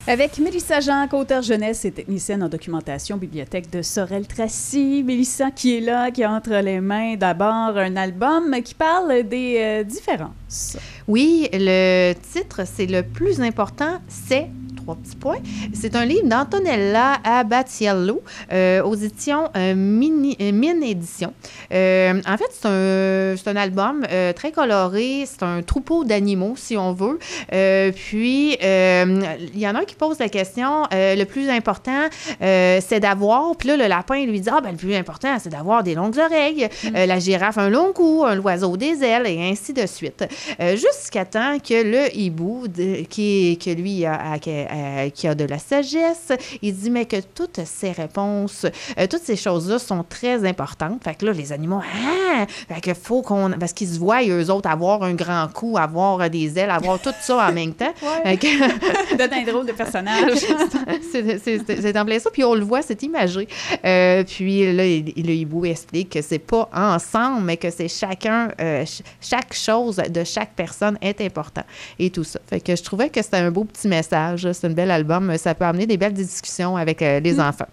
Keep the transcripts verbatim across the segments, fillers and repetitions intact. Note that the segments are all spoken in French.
Avec Mélissa Jean, auteure jeunesse et technicienne en documentation, bibliothèque de Sorel-Tracy. Mélissa qui est là, qui a entre les mains d'abord un album qui parle des euh, différences. Oui, le titre, c'est Le plus important, c'est... Trois petits points. C'est un livre d'Antonella Abatiello euh, aux éditions euh, Mini, euh, Mine Édition. Euh, en fait, c'est un, c'est un album euh, très coloré. C'est un troupeau d'animaux, si on veut. Euh, puis, euh, il y en a un qui pose la question, euh, le plus important, euh, c'est d'avoir... Puis là, le lapin lui dit, ah, ben le plus important, c'est d'avoir des longues oreilles. Mm. Euh, la girafe, un long cou, un l'oiseau des ailes, et ainsi de suite. Euh, jusqu'à temps que le hibou, de, qui, que lui a... a, a Euh, qui a de la sagesse. Il dit, mais que toutes ces réponses, euh, toutes ces choses-là sont très importantes. Fait que là, les animaux, ah! Fait que faut qu'on... Parce qu'ils se voient, eux autres, avoir un grand cou, avoir des ailes, avoir tout ça en même temps. Ouais. Que... Donne un drôle de personnage. c'est, c'est, c'est, c'est en plein ça. Puis on le voit, c'est imagé. Euh, puis là, le hibou explique que c'est pas ensemble, mais que c'est chacun, euh, ch- chaque chose de chaque personne est important. Et tout ça. Fait que je trouvais que c'était un beau petit message. C'est un bel album. Ça peut amener des belles discussions avec euh, les enfants.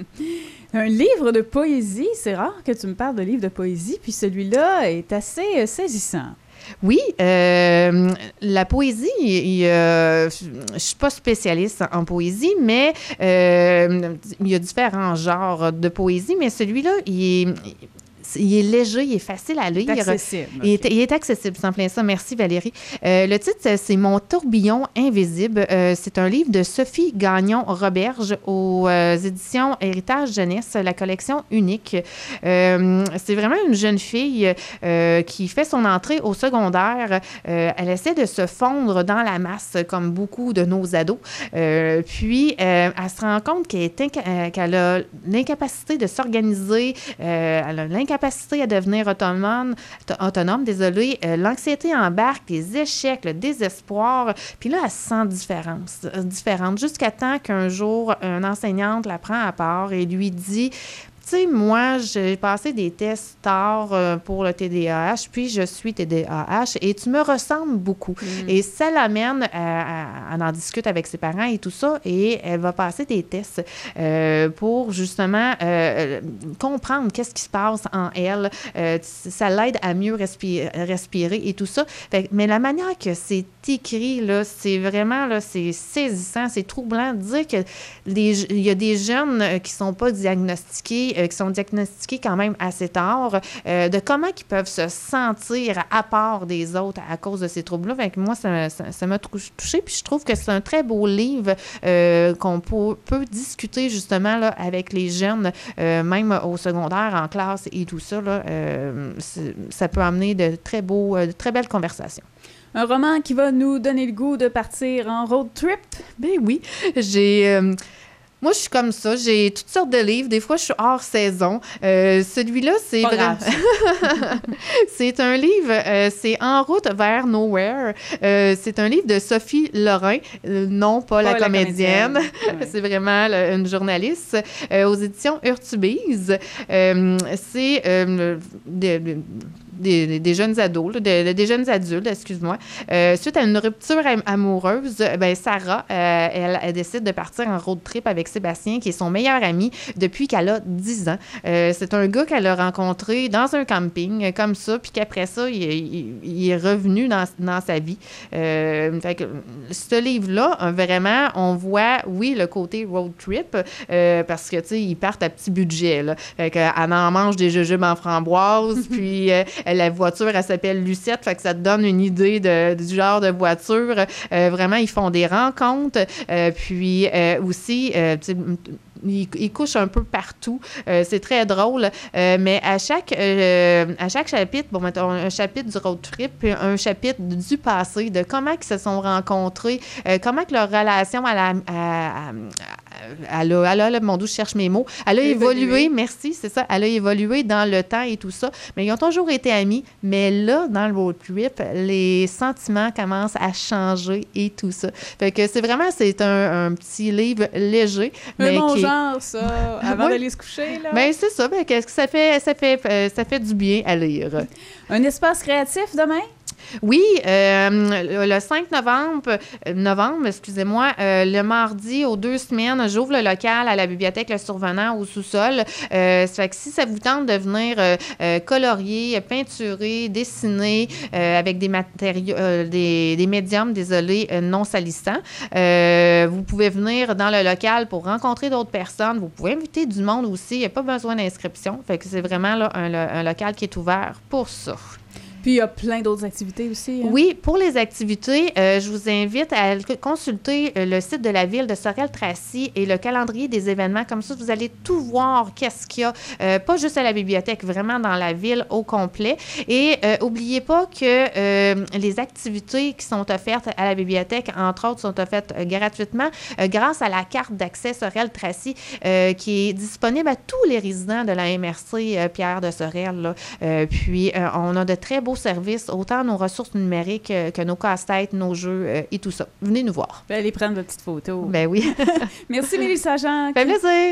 Un livre de poésie, c'est rare que tu me parles de livre de poésie, puis celui-là est assez euh, saisissant. Oui, euh, la poésie, il, euh, je ne suis pas spécialiste en poésie, mais euh, il y a différents genres de poésie, mais celui-là, il est... Il est léger, il est facile à lire. Il est accessible. Il est, okay. il est accessible, c'est en plein ça. Merci, Valérie. Euh, le titre, c'est « Mon tourbillon invisible ». Euh, c'est un livre de Sophie Gagnon-Roberge aux euh, éditions Héritage Jeunesse, la collection unique. Euh, c'est vraiment une jeune fille euh, qui fait son entrée au secondaire. Euh, elle essaie de se fondre dans la masse, comme beaucoup de nos ados. Euh, puis, euh, elle se rend compte qu'elle, est inca- qu'elle a l'incapacité de s'organiser, euh, elle a l'incapacité capacité à devenir autonome, autonome désolé, euh, l'anxiété embarque, les échecs, le désespoir, puis là, elle se sent différente, euh, différente jusqu'à temps qu'un jour, une enseignante la prend à part et lui dit... Tu sais, moi, j'ai passé des tests tard euh, pour le T D A H, puis je suis T D A H, et tu me ressembles beaucoup. Mm. Et ça l'amène à, à, à en discuter avec ses parents et tout ça, et elle va passer des tests euh, pour justement euh, comprendre qu'est-ce qui se passe en elle. Euh, ça l'aide à mieux respirer, respirer et tout ça. Fait, mais la manière que c'est écrit, là, c'est vraiment, là, c'est saisissant, c'est troublant de dire que les, il y a des jeunes euh, qui sont pas diagnostiqués, Euh, qui sont diagnostiqués quand même assez tard, euh, de comment ils peuvent se sentir à part des autres à cause de ces troubles-là. Fait que moi, ça, ça, ça m'a touchée. Puis je trouve que c'est un très beau livre euh, qu'on peut, peut discuter justement là, avec les jeunes, euh, même au secondaire, en classe et tout ça. Là, euh, ça peut amener de très beaux, de très belles conversations. Un roman qui va nous donner le goût de partir en road trip? Ben oui, j'ai... Euh, Moi, je suis comme ça. J'ai toutes sortes de livres. Des fois, je suis hors saison. Euh, celui-là, c'est vrai. C'est un livre, euh, c'est En route vers Nowhere. Euh, c'est un livre de Sophie Lorrain, euh, non pas, pas la, la comédienne. comédienne. Ouais. C'est vraiment le, une journaliste euh, aux éditions Urtubise. Euh, c'est euh, de, de, Des, des jeunes ados, là, de, de, des jeunes adultes, excuse-moi. Euh, suite à une rupture am- amoureuse, ben Sarah, euh, elle, elle décide de partir en road trip avec Sébastien, qui est son meilleur ami depuis qu'elle a dix ans. Euh, c'est un gars qu'elle a rencontré dans un camping, comme ça, puis qu'après ça, il, il, il est revenu dans, dans sa vie. Euh, fait que ce livre-là, vraiment, on voit, oui, le côté road trip, euh, parce que, tu sais, ils partent à petit budget, là. Fait qu'elle en mange des jujubes en framboise, puis... Euh, la voiture, elle s'appelle Lucette, fait que ça te donne une idée de, du genre de voiture. Euh, vraiment, ils font des rencontres. Euh, puis euh, aussi, euh, ils, ils couchent un peu partout. Euh, c'est très drôle. Euh, mais à chaque, euh, à chaque chapitre, bon, mettons, un chapitre du road trip, puis un chapitre du passé, de comment ils se sont rencontrés, euh, comment que leur relation à la... À, à, Elle a, elle a, là, mon Dieu, je cherche mes mots. Elle a évolué. évolué, merci, c'est ça. Elle a évolué dans le temps et tout ça. Mais ils ont toujours été amis. Mais là, dans le road trip, les sentiments commencent à changer et tout ça. Fait que c'est vraiment, c'est un, un petit livre léger. Mais mais bon qui... genre, ça, avant oui. d'aller se coucher, là. Bien, c'est ça. Ben, ça fait, ça fait, ça fait du bien à lire. Un espace créatif demain? Oui, euh, le cinq novembre, novembre, excusez-moi, euh, le mardi aux deux semaines, j'ouvre le local à la bibliothèque Le Survenant au sous-sol. Euh, ça fait que si ça vous tente de venir euh, euh, colorier, peinturer, dessiner euh, avec des matériaux, euh, des, des médiums, désolé, euh, non salissants, euh, vous pouvez venir dans le local pour rencontrer d'autres personnes. Vous pouvez inviter du monde aussi. Il n'y a pas besoin d'inscription. Fait que c'est vraiment là, un, un local qui est ouvert pour ça. Puis, il y a plein d'autres activités aussi. Hein? Oui, pour les activités, euh, je vous invite à consulter euh, le site de la ville de Sorel-Tracy et le calendrier des événements. Comme ça, vous allez tout voir, qu'est-ce qu'il y a, euh, pas juste à la bibliothèque, vraiment dans la ville au complet. Et n'oubliez euh, pas que euh, les activités qui sont offertes à la bibliothèque, entre autres, sont offertes euh, gratuitement euh, grâce à la carte d'accès Sorel-Tracy euh, qui est disponible à tous les résidents de la M R C euh, Pierre de Sorel. Là. Euh, puis, euh, on a de très beaux services, autant nos ressources numériques euh, que nos casse-têtes, nos jeux euh, et tout ça. Venez nous voir. Ben, allez prendre vos petites photos. Ben oui. Merci, Mélissa Jean. Ça fait plaisir.